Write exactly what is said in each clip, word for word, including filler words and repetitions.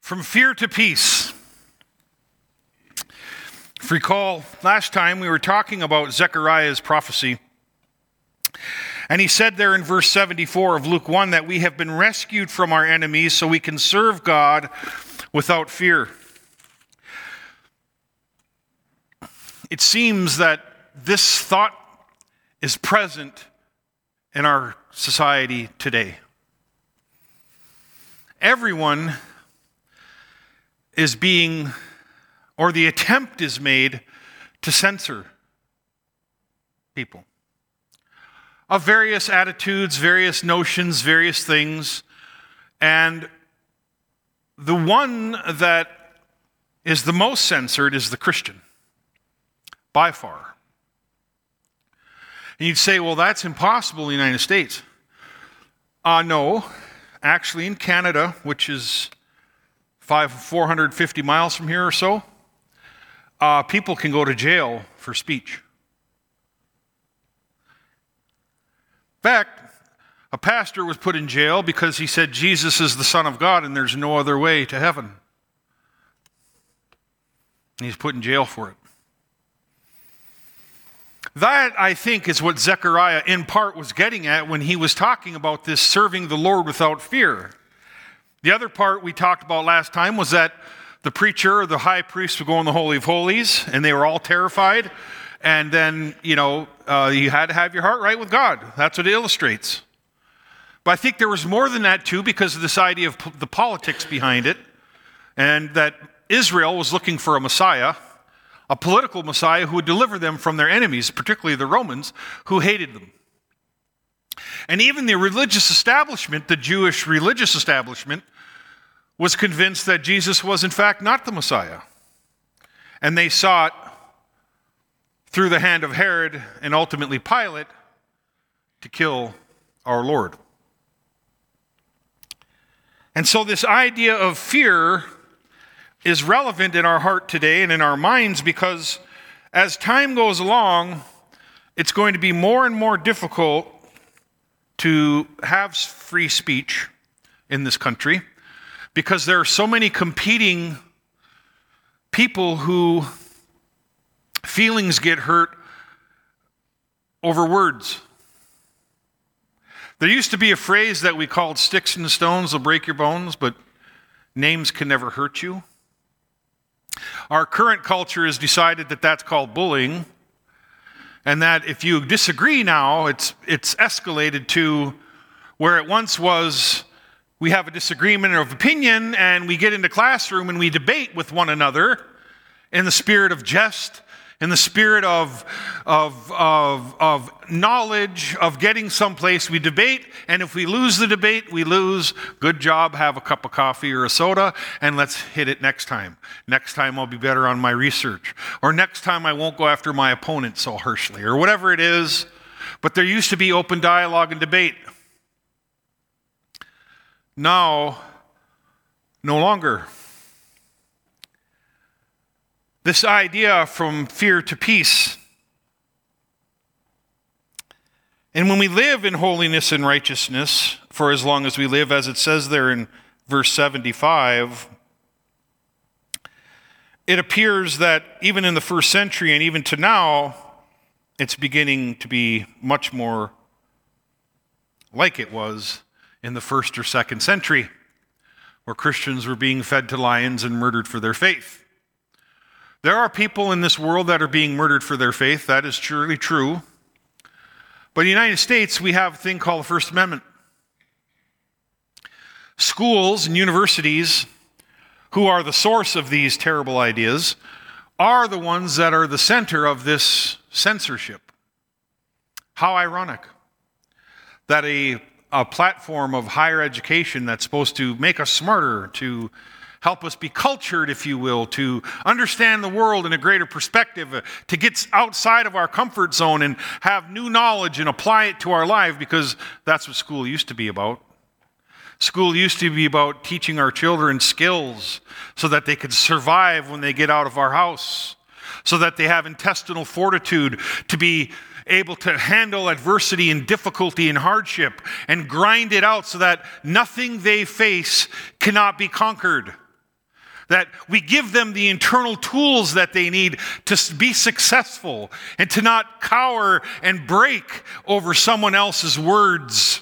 From fear to peace. If you recall, last time we were talking about Zechariah's prophecy. And he said there in verse seventy-four of Luke one that we have been rescued from our enemies so we can serve God without fear. It seems that this thought is present in our society today. Everyone is being, or the attempt is made to censor people of various attitudes, various notions, various things. And the one that is the most censored is the Christian, by far. And you'd say, well, that's impossible in the United States. Uh, no, actually in Canada, which is five, four hundred fifty miles from here or so, uh, people can go to jail for speech. In fact, a pastor was put in jail because he said Jesus is the Son of God and there's no other way to heaven. And he's put in jail for it. That, I think, is what Zechariah in part was getting at when he was talking about this serving the Lord without fear. The other part we talked about last time was that the preacher or the high priest would go in the Holy of Holies and they were all terrified. And then, you know, uh, you had to have your heart right with God. That's what it illustrates. But I think there was more than that too, because of this idea of p- the politics behind it. And that Israel was looking for a Messiah, a political Messiah who would deliver them from their enemies, particularly the Romans, who hated them. And even the religious establishment, the Jewish religious establishment, was convinced that Jesus was in fact not the Messiah. And they sought, through the hand of Herod and ultimately Pilate, to kill our Lord. And so this idea of fear is relevant in our heart today and in our minds because as time goes along, it's going to be more and more difficult to have free speech in this country because there are so many competing people who feelings get hurt over words. There used to be a phrase that we called sticks and stones will break your bones, but names can never hurt you. Our current culture has decided that that's called bullying, and that if you disagree now, it's it's escalated to where it once was we have a disagreement of opinion and we get into classroom and we debate with one another in the spirit of jest, in the spirit of, of, of, of knowledge, of getting someplace. We debate, and if we lose the debate, we lose. Good job, have a cup of coffee or a soda, and let's hit it next time. Next time I'll be better on my research. Or next time I won't go after my opponent so harshly, or whatever it is. But there used to be open dialogue and debate. Now, no longer. This idea from fear to peace. And when we live in holiness and righteousness for as long as we live, as it says there in verse seventy-five, it appears that even in the first century and even to now, it's beginning to be much more like it was in the first or second century, where Christians were being fed to lions and murdered for their faith. There are people in this world that are being murdered for their faith. That is surely true. But in the United States, we have a thing called the First Amendment. Schools and universities, who are the source of these terrible ideas, are the ones that are the center of this censorship. How ironic that a, a platform of higher education that's supposed to make us smarter, to help us be cultured, if you will, to understand the world in a greater perspective, to get outside of our comfort zone and have new knowledge and apply it to our life, because that's what school used to be about. School used to be about teaching our children skills so that they could survive when they get out of our house, so that they have intestinal fortitude to be able to handle adversity and difficulty and hardship and grind it out so that nothing they face cannot be conquered. That we give them the internal tools that they need to be successful and to not cower and break over someone else's words.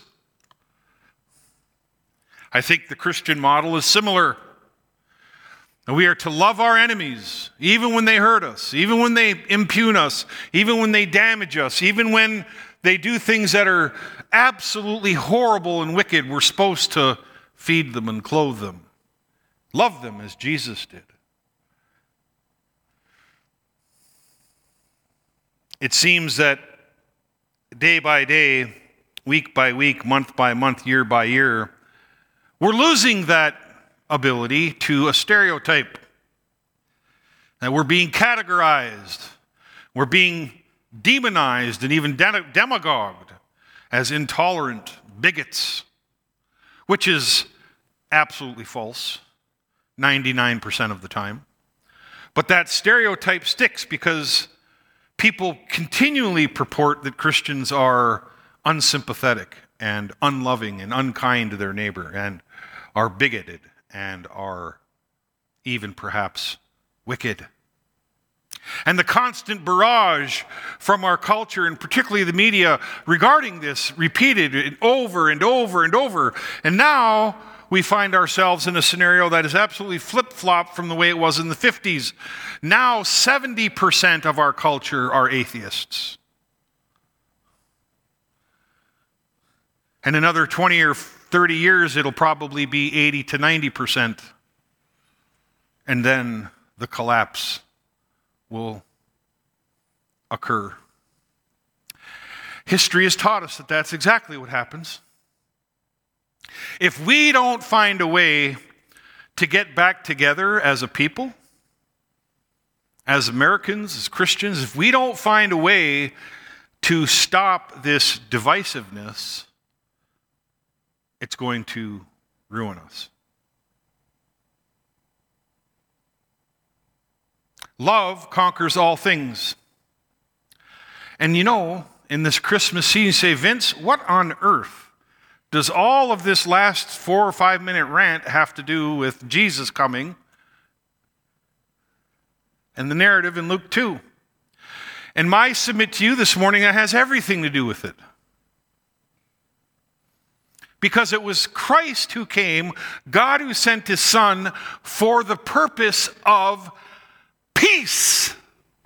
I think the Christian model is similar. We are to love our enemies, even when they hurt us, even when they impugn us, even when they damage us, even when they do things that are absolutely horrible and wicked. We're supposed to feed them and clothe them. Love them as Jesus did. It seems that day by day, week by week, month by month, year by year, we're losing that ability to a stereotype. That we're being categorized, we're being demonized and even demagogued as intolerant bigots, which is absolutely false ninety-nine percent of the time. But that stereotype sticks because people continually purport that Christians are unsympathetic and unloving and unkind to their neighbor and are bigoted and are even perhaps wicked. And the constant barrage from our culture, and particularly the media, regarding this, repeated over and over and over. And now we find ourselves in a scenario that is absolutely flip-flop from the way it was in the fifties. Now seventy percent of our culture are atheists. And another twenty or thirty years, it'll probably be eighty to ninety percent. And then the collapse will occur. History has taught us that that's exactly what happens. If we don't find a way to get back together as a people, as Americans, as Christians, if we don't find a way to stop this divisiveness, it's going to ruin us. Love conquers all things. And you know, in this Christmas season, you say, Vince, what on earth does all of this last four or five minute rant have to do with Jesus coming and the narrative in Luke two? And my submit to you this morning, that has everything to do with it. Because it was Christ who came, God who sent his Son for the purpose of peace.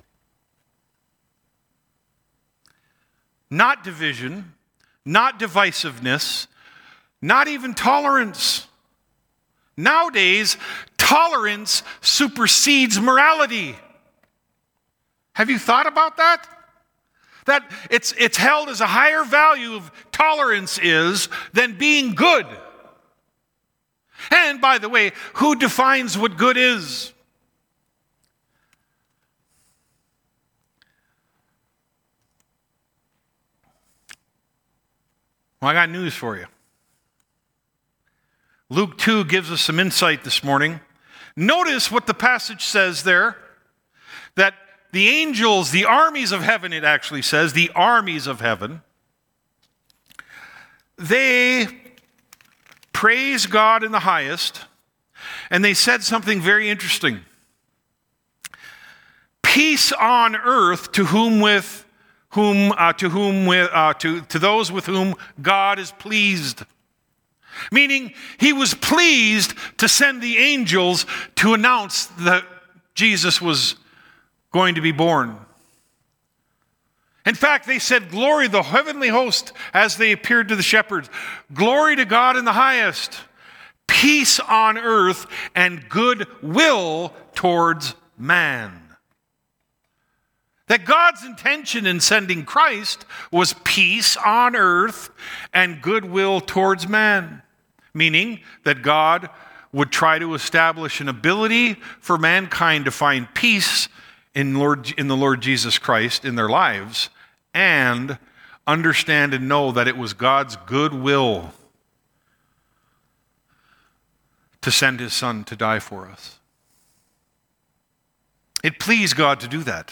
Not division, not divisiveness, not even tolerance. Nowadays, tolerance supersedes morality. Have you thought about that? That it's, it's held as a higher value of tolerance is than being good. And by the way, who defines what good is? Well, I got news for you. Luke two gives us some insight this morning. Notice what the passage says there, that the angels, the armies of heaven, it actually says, the armies of heaven, they praise God in the highest, and they said something very interesting. Peace on earth to whom with whom uh, to whom with uh, to to those with whom God is pleased. Meaning, he was pleased to send the angels to announce that Jesus was going to be born. In fact, they said, glory, the heavenly host, as they appeared to the shepherds. Glory to God in the highest. Peace on earth and goodwill towards man. That God's intention in sending Christ was peace on earth and goodwill towards man. Meaning that God would try to establish an ability for mankind to find peace in, Lord, in the Lord Jesus Christ in their lives, and understand and know that it was God's goodwill to send his Son to die for us. It pleased God to do that.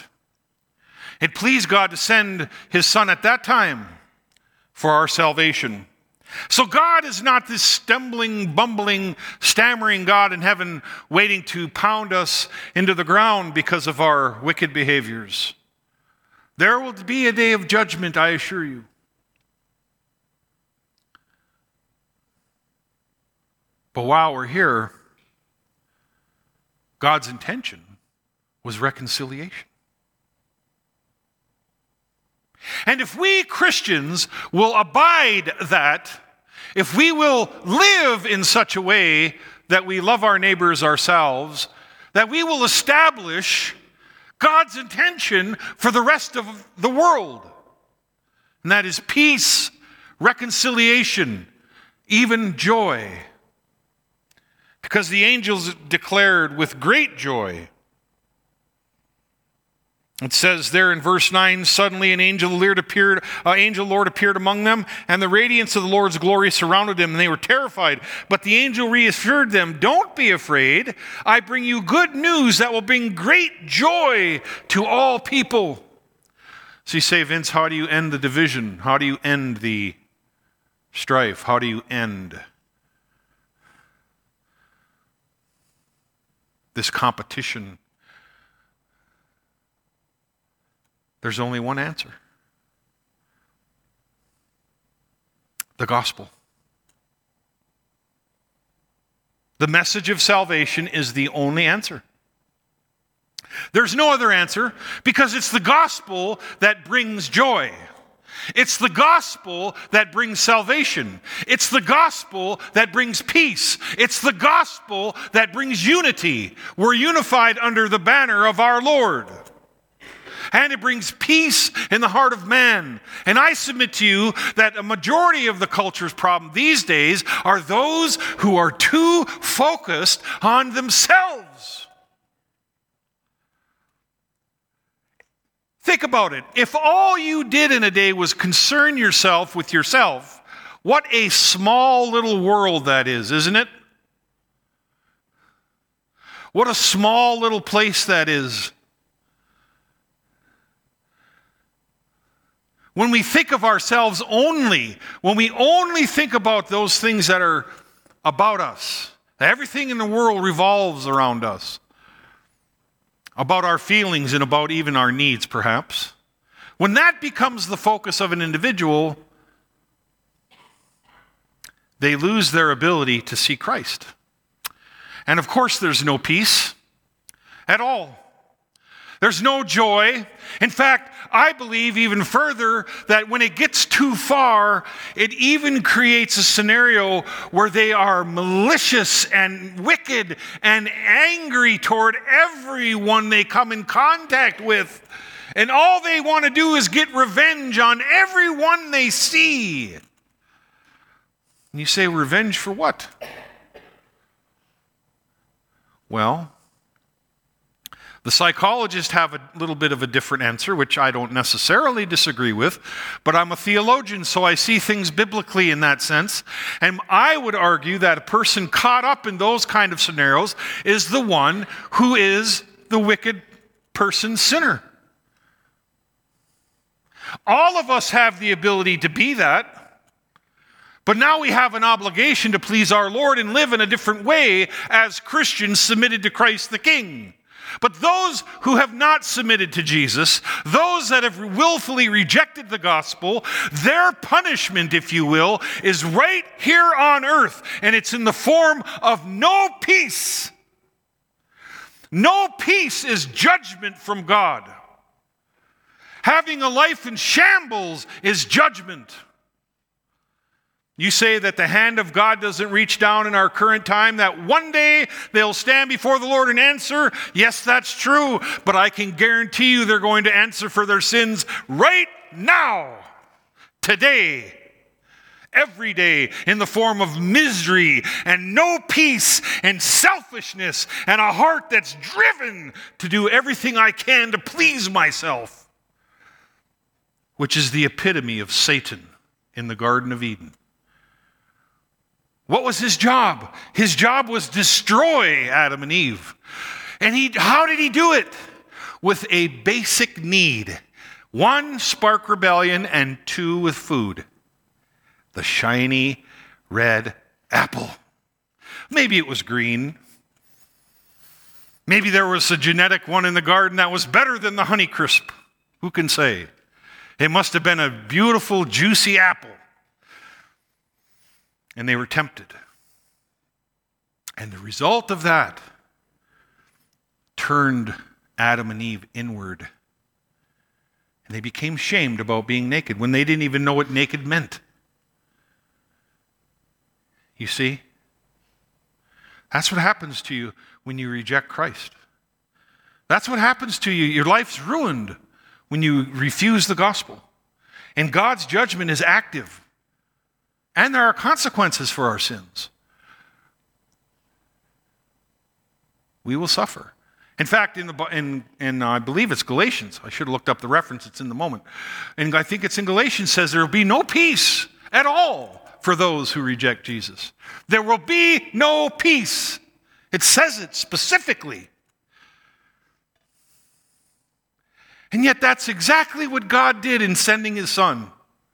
It pleased God to send his Son at that time for our salvation. So God is not this stumbling, bumbling, stammering God in heaven waiting to pound us into the ground because of our wicked behaviors. There will be a day of judgment, I assure you. But while we're here, God's intention was reconciliation. And if we Christians will abide that, if we will live in such a way that we love our neighbors ourselves, that we will establish God's intention for the rest of the world. And that is peace, reconciliation, even joy. Because the angels declared with great joy. It says there in verse nine, suddenly an angel of the Lord appeared, uh, angel of the Lord appeared among them, and the radiance of the Lord's glory surrounded them, and they were terrified. But the angel reassured them, don't be afraid. I bring you good news that will bring great joy to all people. So you say, Vince, how do you end the division? How do you end the strife? How do you end this competition? There's only one answer. The gospel. The message of salvation is the only answer. There's no other answer because it's the gospel that brings joy. It's the gospel that brings salvation. It's the gospel that brings peace. It's the gospel that brings unity. We're unified under the banner of our Lord. And it brings peace in the heart of man. And I submit to you that a majority of the culture's problem these days are those who are too focused on themselves. Think about it. If all you did in a day was concern yourself with yourself, what a small little world that is, isn't it? What a small little place that is. When we think of ourselves only, when we only think about those things that are about us, everything in the world revolves around us, about our feelings and about even our needs, perhaps. When that becomes the focus of an individual, they lose their ability to see Christ. And of course, there's no peace at all. There's no joy. In fact, I believe even further that when it gets too far, it even creates a scenario where they are malicious and wicked and angry toward everyone they come in contact with. And all they want to do is get revenge on everyone they see. And you say, revenge for what? Well, the psychologists have a little bit of a different answer, which I don't necessarily disagree with, but I'm a theologian, so I see things biblically in that sense. And I would argue that a person caught up in those kind of scenarios is the one who is the wicked person sinner. All of us have the ability to be that, but now we have an obligation to please our Lord and live in a different way as Christians submitted to Christ the King. But those who have not submitted to Jesus, those that have willfully rejected the gospel, their punishment, if you will, is right here on earth, and it's in the form of no peace. No peace is judgment from God. Having a life in shambles is judgment. You say that the hand of God doesn't reach down in our current time, that one day they'll stand before the Lord and answer. Yes, that's true, but I can guarantee you they're going to answer for their sins right now, today, every day, in the form of misery and no peace and selfishness and a heart that's driven to do everything I can to please myself, which is the epitome of Satan in the Garden of Eden. What was his job? His job was destroy Adam and Eve. And he, how did he do it? With a basic need. One, spark rebellion, and two, with food. the shiny red apple. Maybe it was green. Maybe there was a genetic one in the garden that was better than the Honeycrisp. Who can say? It must have been a beautiful, juicy apple. And they were tempted. And the result of that turned Adam and Eve inward. And they became shamed about being naked when they didn't even know what naked meant. You see? That's what happens to you when you reject Christ. That's what happens to you. Your life's ruined when you refuse the gospel. And God's judgment is active. And there are consequences for our sins. We will suffer. In fact, in, the, in, in uh, I believe it's Galatians. I should have looked up the reference. It's in the moment. And I think it's in Galatians says there will be no peace at all for those who reject Jesus. There will be no peace. It says it specifically. And yet that's exactly what God did in sending his Son.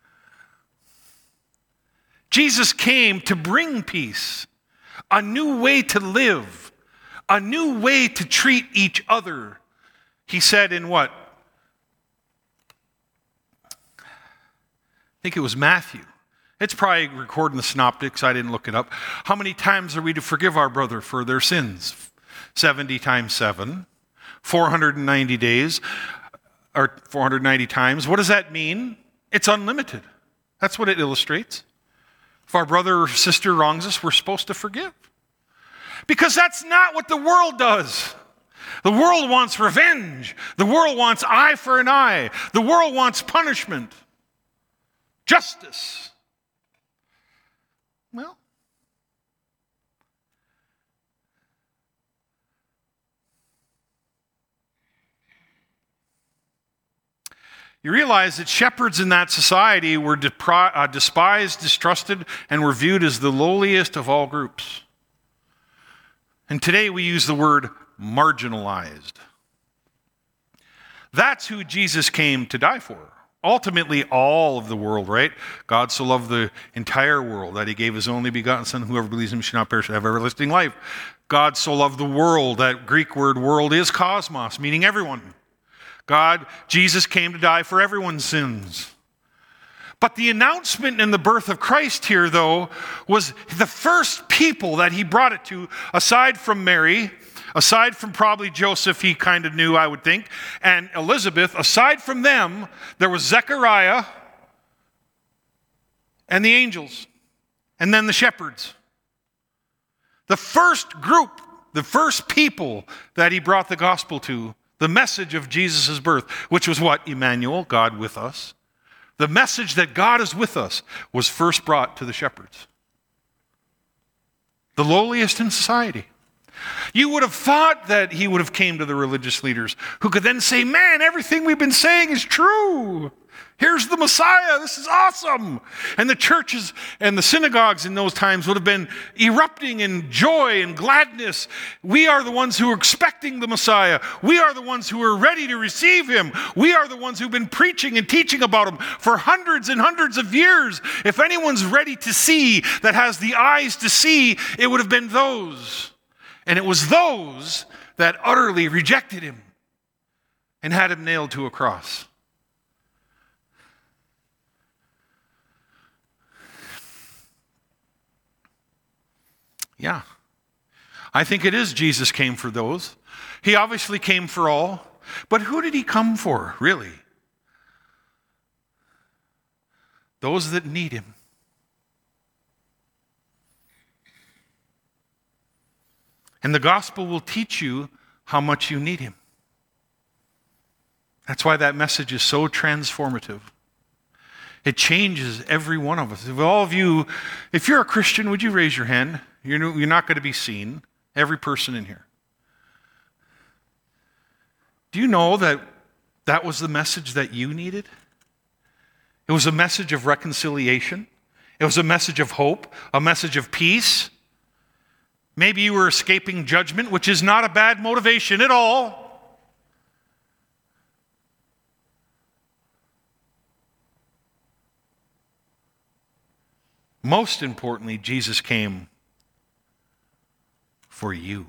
Jesus came to bring peace, a new way to live, a new way to treat each other. He said in what? I think it was Matthew. It's probably recorded in the Synoptics. I didn't look it up. How many times are we to forgive our brother for their sins? seventy times seven. four hundred ninety days. Or four hundred ninety times. What does that mean? It's unlimited. That's what it illustrates. If our brother or sister wrongs us, we're supposed to forgive. Because that's not what the world does. The world wants revenge. The world wants eye for an eye. The world wants punishment. Justice. Well, you realize that shepherds in that society were depri- uh, despised, distrusted, and were viewed as the lowliest of all groups. And today we use the word marginalized. That's who Jesus came to die for. Ultimately, all of the world, right? God so loved the entire world that he gave his only begotten Son. Whoever believes in him should not perish but have everlasting life. God so loved the world. That Greek word world is cosmos, meaning everyone. God, Jesus came to die for everyone's sins. But the announcement in the birth of Christ here, though, was the first people that he brought it to, aside from Mary, aside from probably Joseph, he kind of knew, I would think, and Elizabeth. Aside from them, there was Zechariah and the angels, and then the shepherds. The first group, the first people that he brought the gospel to, the message of Jesus' birth, which was what? Emmanuel, God with us. The message that God is with us was first brought to the shepherds. The lowliest in society. You would have thought that he would have came to the religious leaders who could then say, man, everything we've been saying is true. Here's the Messiah. This is awesome. And the churches and the synagogues in those times would have been erupting in joy and gladness. We are the ones who are expecting the Messiah. We are the ones who are ready to receive him. We are the ones who've been preaching and teaching about him for hundreds and hundreds of years. If anyone's ready to see, that has the eyes to see, it would have been those. And it was those that utterly rejected him and had him nailed to a cross. Yeah, I think it is Jesus came for those. He obviously came for all. But who did he come for, really? Those that need him. And the gospel will teach you how much you need him. That's why that message is so transformative. It changes every one of us. If all of you, if you're a Christian, would you raise your hand? You're, you're not going to be seen. Every person in here. Do you know that that was the message that you needed? It was a message of reconciliation. It was a message of hope, a message of peace. Maybe you were escaping judgment, which is not a bad motivation at all. Most importantly, Jesus came for you.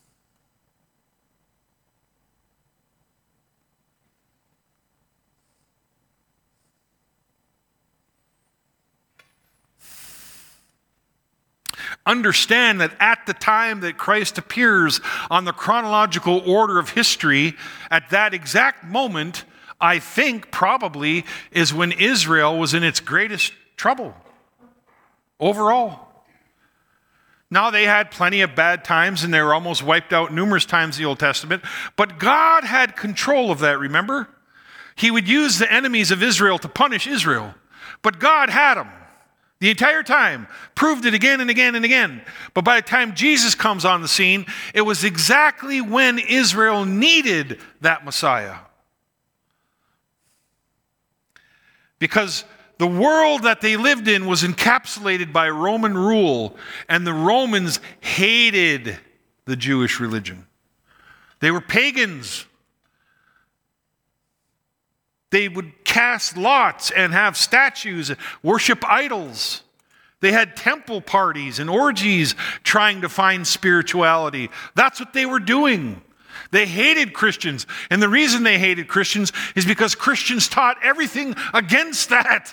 Understand that at the time that Christ appears on the chronological order of history, at that exact moment, I think probably is when Israel was in its greatest trouble overall. Now, they had plenty of bad times and they were almost wiped out numerous times in the Old Testament, but God had control of that, remember? He would use the enemies of Israel to punish Israel, but God had them. The entire time, proved it again and again and again. But by the time Jesus comes on the scene, it was exactly when Israel needed that Messiah. Because the world that they lived in was encapsulated by Roman rule, and the Romans hated the Jewish religion. They were pagans. They would cast lots and have statues, worship idols. They had temple parties and orgies trying to find spirituality. That's what they were doing. They hated Christians. And the reason they hated Christians is because Christians taught everything against that.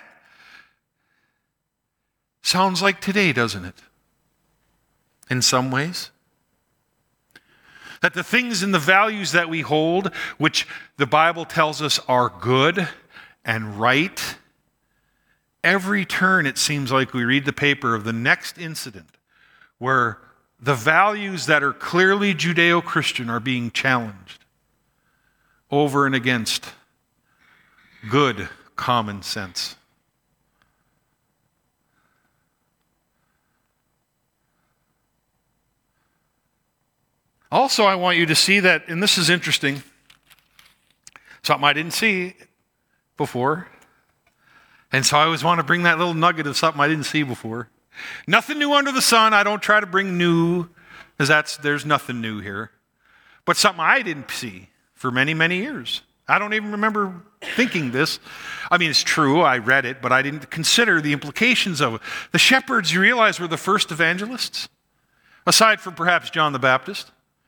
Sounds like today, doesn't it? In some ways. That the things and the values that we hold, which the Bible tells us are good and right, every turn it seems like we read the paper of the next incident where the values that are clearly Judeo-Christian are being challenged over and against good common sense. Also, I want you to see that, and this is interesting, something I didn't see before. And so I always want to bring that little nugget of something I didn't see before. Nothing new under the sun. I don't try to bring new, because that's there's nothing new here. But something I didn't see for many, many years. I don't even remember thinking this. I mean, it's true, I read it, but I didn't consider the implications of it. The shepherds, you realize, were the first evangelists, aside from perhaps John the Baptist.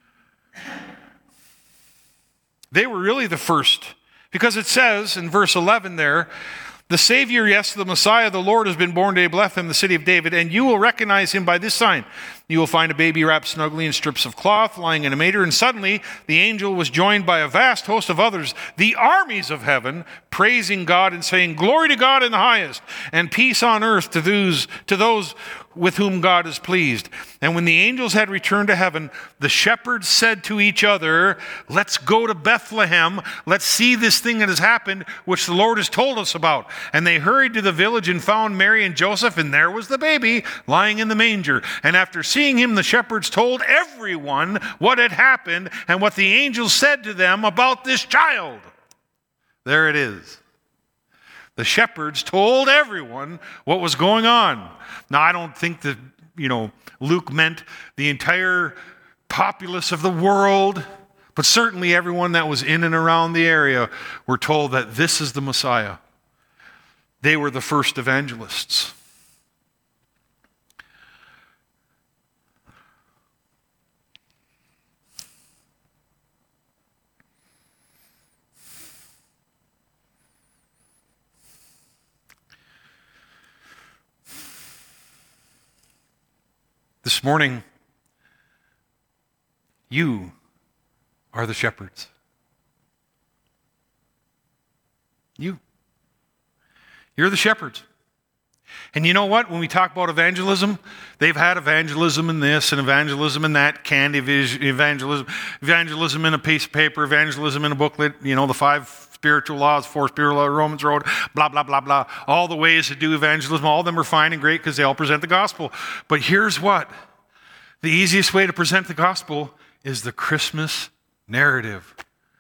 They were really the first, because it says in verse eleven there, the Savior, yes, the Messiah, the Lord, has been born today, Bethlehem, the city of David, and you will recognize him by this sign. You will find a baby wrapped snugly in strips of cloth, lying in a manger, and suddenly the angel was joined by a vast host of others, the armies of heaven, praising God and saying, Glory to God in the highest, and peace on earth to those, to those with whom God is pleased. And when the angels had returned to heaven, the shepherds said to each other, let's go to Bethlehem. Let's see this thing that has happened, which the Lord has told us about. And they hurried to the village and found Mary and Joseph, and there was the baby lying in the manger. And after seeing him, the shepherds told everyone what had happened and what the angels said to them about this child. There it is. The shepherds told everyone what was going on. Now, I don't think that, you know, Luke meant the entire populace of the world, but certainly everyone that was in and around the area were told that this is the Messiah. They were the first evangelists. This morning, you are the shepherds. You. You're the shepherds. And you know what? When we talk about evangelism, they've had evangelism in this and evangelism in that, canned evangelism, evangelism in a piece of paper, evangelism in a booklet, you know, the five spiritual laws, four spiritual laws, Romans Road, blah, blah, blah, blah. All the ways to do evangelism, all of them are fine and great because they all present the gospel. But here's what. The easiest way to present the gospel is the Christmas narrative.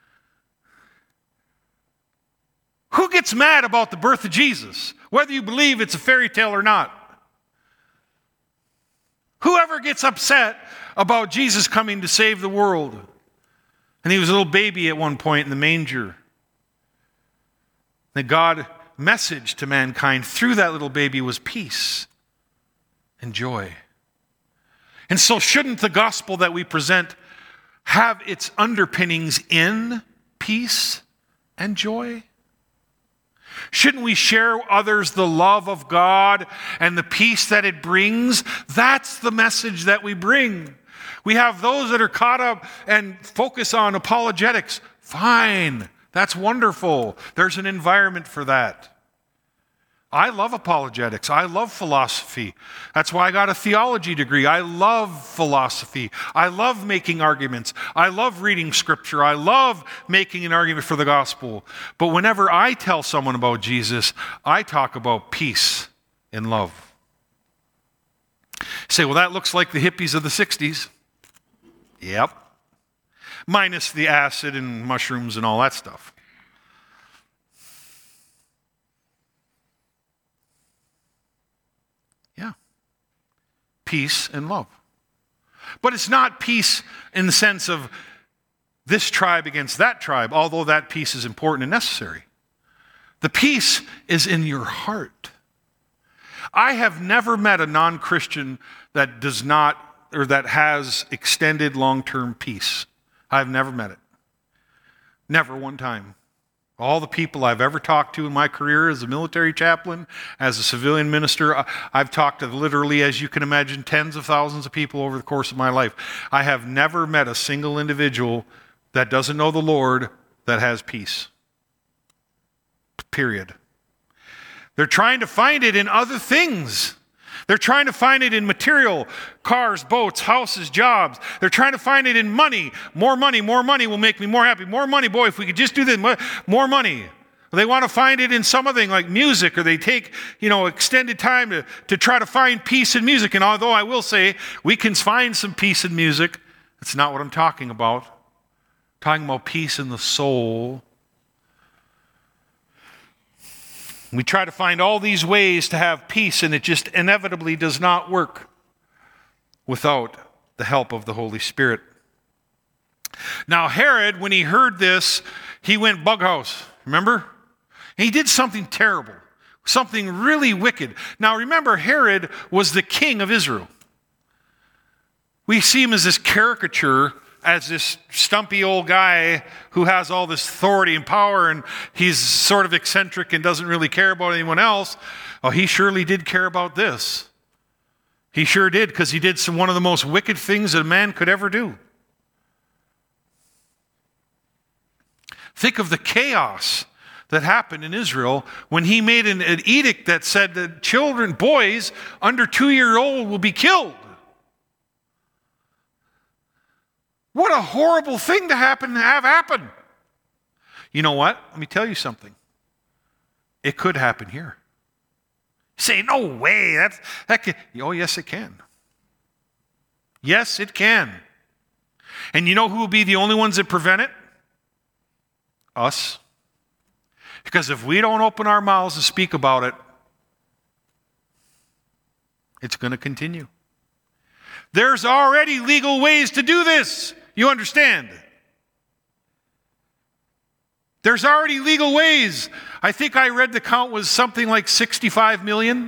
Who gets mad about the birth of Jesus, whether you believe it's a fairy tale or not? Whoever gets upset about Jesus coming to save the world? And he was a little baby at one point in the manger. That God message to mankind through that little baby was peace. and joy. And so shouldn't the gospel that we present have its underpinnings in peace and joy? Shouldn't we share with others the love of God and the peace that it brings? That's the message that we bring. We have those that are caught up and focus on apologetics. Fine. That's wonderful. There's an environment for that. I love apologetics. I love philosophy. That's why I got a theology degree. I love philosophy. I love making arguments. I love reading scripture. I love making an argument for the gospel. But whenever I tell someone about Jesus, I talk about peace and love. You say, well, that looks like the hippies of the sixties. Yep. Minus the acid and mushrooms and all that stuff. Yeah. Peace and love. But it's not peace in the sense of this tribe against that tribe, although that peace is important and necessary. The peace is in your heart. I have never met a non-Christian that does not, or that has extended long-term peace. I've never met it. Never one time. All the people I've ever talked to in my career as a military chaplain, as a civilian minister, I've talked to literally, as you can imagine, tens of thousands of people over the course of my life. I have never met a single individual that doesn't know the Lord that has peace. Period. They're trying to find it in other things. They're trying to find it in material, cars, boats, houses, jobs. They're trying to find it in money. More money, more money will make me more happy. More money, boy, if we could just do this, more money. They want to find it in something like music, or they take, you know, extended time to, to try to find peace in music. And although I will say we can find some peace in music, that's not what I'm talking about. I'm talking about peace in the soul. We try to find all these ways to have peace, and it just inevitably does not work without the help of the Holy Spirit. Now, Herod, when he heard this, he went bughouse. Remember? He did something terrible, something really wicked. Now, remember, Herod was the king of Israel. We see him as this caricature, as this stumpy old guy who has all this authority and power, and he's sort of eccentric and doesn't really care about anyone else. Oh, he surely did care about this. He sure did, because he did some one of the most wicked things that a man could ever do. Think of the chaos that happened in Israel when he made an, an edict that said that children, boys under two years old will be killed. What a horrible thing to happen to have happen. You know what? Let me tell you something. It could happen here. You say, no way. That's, that can. Oh, yes, it can. Yes, it can. And you know who will be the only ones that prevent it? Us. Because if we don't open our mouths and speak about it, it's going to continue. There's already legal ways to do this. You understand? There's already legal ways. I think I read the count was something like sixty-five million.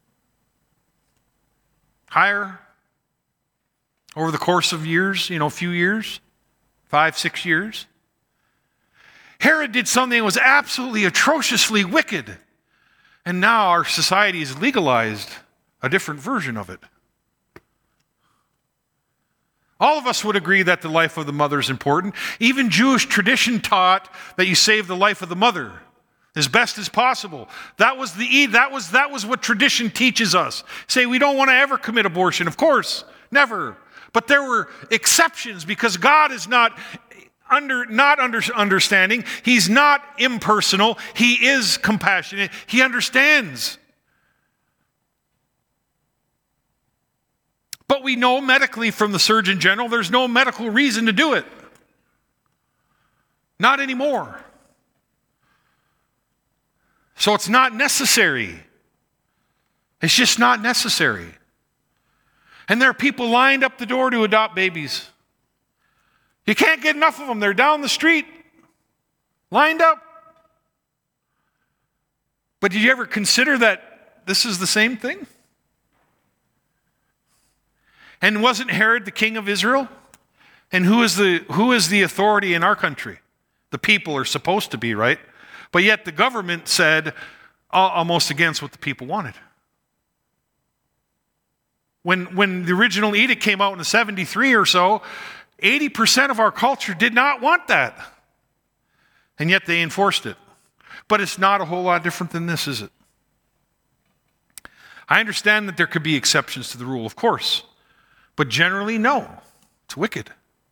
Higher. Over the course of years, you know, a few years. Five, six years. Herod did something that was absolutely atrociously wicked. And now our society has legalized a different version of it. All of us would agree that the life of the mother is important. Even Jewish tradition taught that you save the life of the mother as best as possible. That was the that was that was what tradition teaches us. Say we don't want to ever commit abortion. Of course, never. But there were exceptions because God is not under not under, understanding. He's not impersonal. He is compassionate. He understands. But we know medically from the Surgeon General there's no medical reason to do it. Not anymore. So it's not necessary. It's just not necessary. And there are people lined up the door to adopt babies. You can't get enough of them. They're down the street, lined up. But did you ever consider that this is the same thing? And wasn't Herod the king of Israel? And who is the who is the authority in our country? The people are supposed to be, right? But yet the government said almost against what the people wanted. When, when the original edict came out in the seventy-three or so, eighty percent of our culture did not want that. And yet they enforced it. But it's not a whole lot different than this, is it? I understand that there could be exceptions to the rule, of course. But generally, no. It's wicked.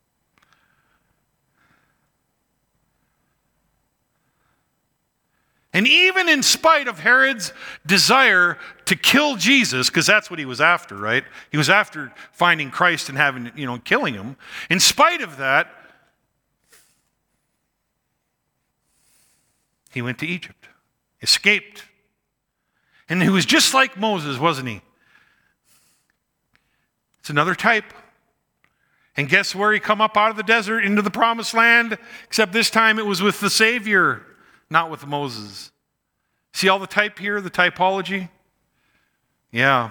And even in spite of Herod's desire to kill Jesus, because that's what he was after, right? He was after finding Christ and having, you know, killing him. In spite of that, he went to Egypt, escaped. And he was just like Moses, wasn't he? It's another type. And guess where he come up out of the desert into the promised land? Except this time it was with the Savior, not with Moses. See all the type here, the typology? Yeah.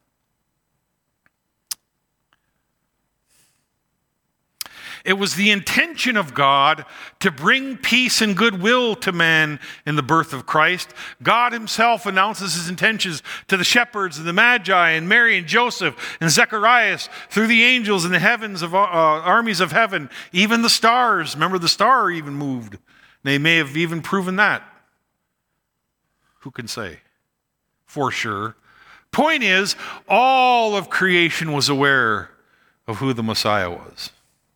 It was the intention of God to bring peace and goodwill to man in the birth of Christ. God himself announces his intentions to the shepherds and the Magi and Mary and Joseph and Zacharias through the angels in the heavens of uh, armies of heaven. Even the stars. Remember, the star even moved. They may have even proven that. Who can say? For sure. Point is, all of creation was aware of who the Messiah was.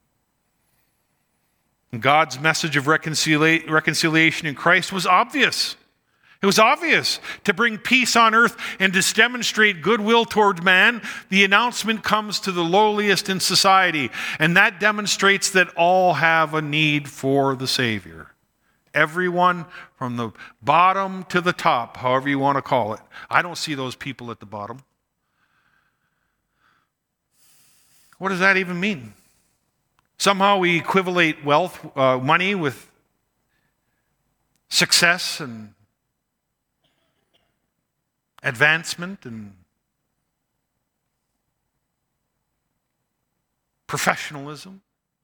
God's message of reconcilia- reconciliation in Christ was obvious. It was obvious. To bring peace on earth and to demonstrate goodwill toward man, the announcement comes to the lowliest in society, and that demonstrates that all have a need for the Savior. Everyone from the bottom to the top, however you want to call it. I don't see those people at the bottom. What does that even mean? Somehow we equivalent wealth, uh, money with success and advancement and professionalism.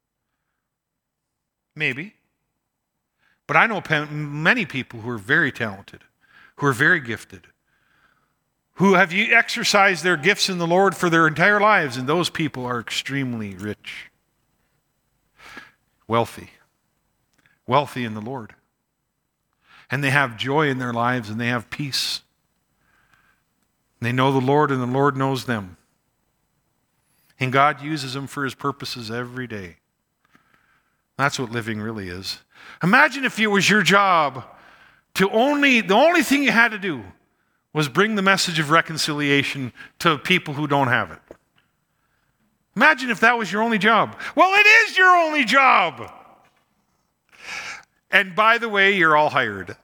Maybe. But I know many people who are very talented, who are very gifted, who have exercised their gifts in the Lord for their entire lives, and those people are extremely rich, wealthy, wealthy in the Lord. And they have joy in their lives, and they have peace. They know the Lord, and the Lord knows them. And God uses them for his purposes every day. That's what living really is. Imagine if it was your job to only, the only thing you had to do was bring the message of reconciliation to people who don't have it. Imagine if that was your only job. Well, it is your only job. And by the way, you're all hired.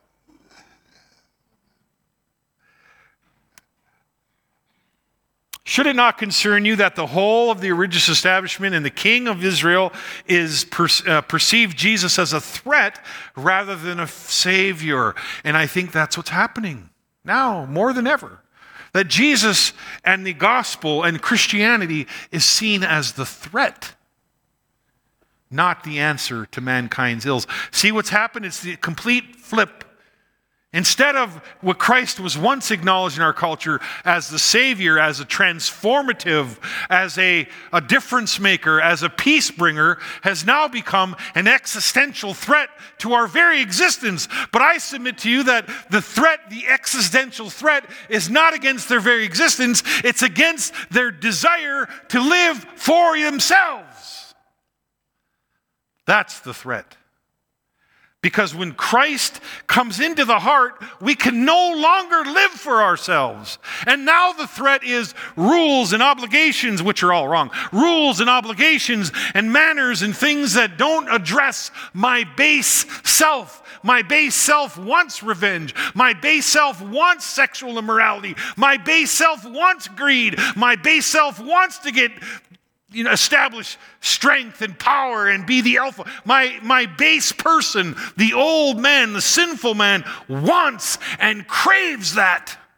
Should it not concern you that the whole of the religious establishment and the king of Israel is per, uh, perceived Jesus as a threat rather than a savior? And I think that's what's happening now more than ever. That Jesus and the gospel and Christianity is seen as the threat, not the answer to mankind's ills. See what's happened? It's the complete flip. Instead of what Christ was once acknowledged in our culture as the Savior, as a transformative, as a, a difference maker, as a peace bringer, has now become an existential threat to our very existence. But I submit to you that the threat, the existential threat, is not against their very existence. It's against their desire to live for themselves. That's the threat. Because when Christ comes into the heart, we can no longer live for ourselves. And now the threat is rules and obligations, which are all wrong. Rules and obligations and manners and things that don't address my base self. My base self wants revenge. My base self wants sexual immorality. My base self wants greed. My base self wants to get You know, establish strength and power and be the alpha. My, my base person, the old man, the sinful man, wants and craves that.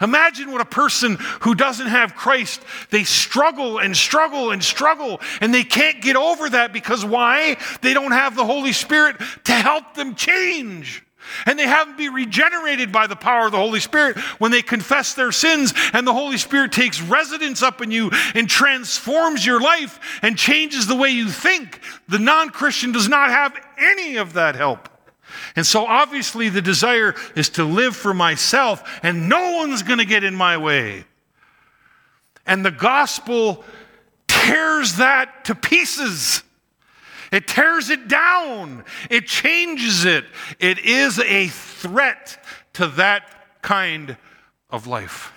Imagine what a person who doesn't have Christ, they struggle and struggle and struggle, and they can't get over that because why? They don't have the Holy Spirit to help them change. And they haven't been regenerated by the power of the Holy Spirit when they confess their sins and the Holy Spirit takes residence up in you and transforms your life and changes the way you think. The non-Christian does not have any of that help. And so obviously the desire is to live for myself, and no one's going to get in my way. And the gospel tears that to pieces. It tears it down. It changes it. It is a threat to that kind of life.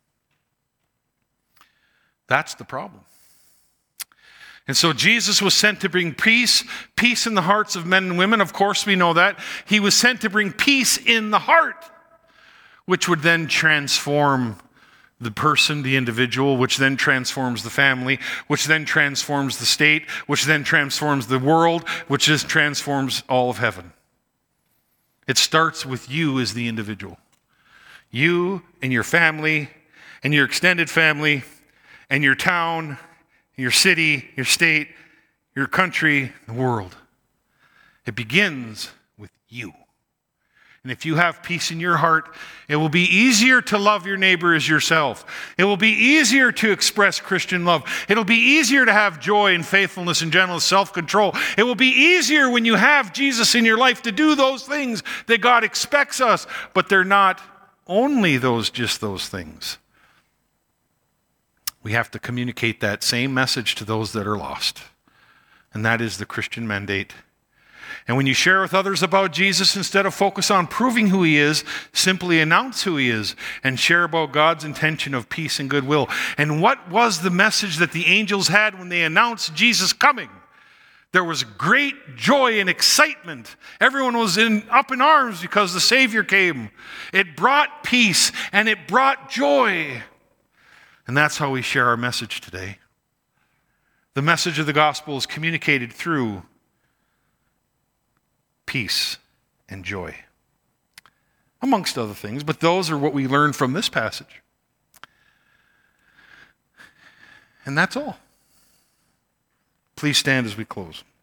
That's the problem. And so Jesus was sent to bring peace, peace in the hearts of men and women. Of course, we know that. He was sent to bring peace in the heart, which would then transform the person, the individual, which then transforms the family, which then transforms the state, which then transforms the world, which just transforms all of heaven. It starts with you as the individual. You and your family and your extended family and your town, your city, your state, your country, the world. It begins with you. And if you have peace in your heart, it will be easier to love your neighbor as yourself. It will be easier to express Christian love. It'll be easier to have joy and faithfulness and gentleness, self-control. It will be easier when you have Jesus in your life to do those things that God expects us, but they're not only those, just those things. We have to communicate that same message to those that are lost. And that is the Christian mandate. And when you share with others about Jesus, instead of focus on proving who he is, simply announce who he is and share about God's intention of peace and goodwill. And what was the message that the angels had when they announced Jesus coming? There was great joy and excitement. Everyone was in, up in arms because the Savior came. It brought peace and it brought joy. And that's how we share our message today. The message of the gospel is communicated through peace and joy, amongst other things, but those are what we learn from this passage. And that's all. Please stand as we close.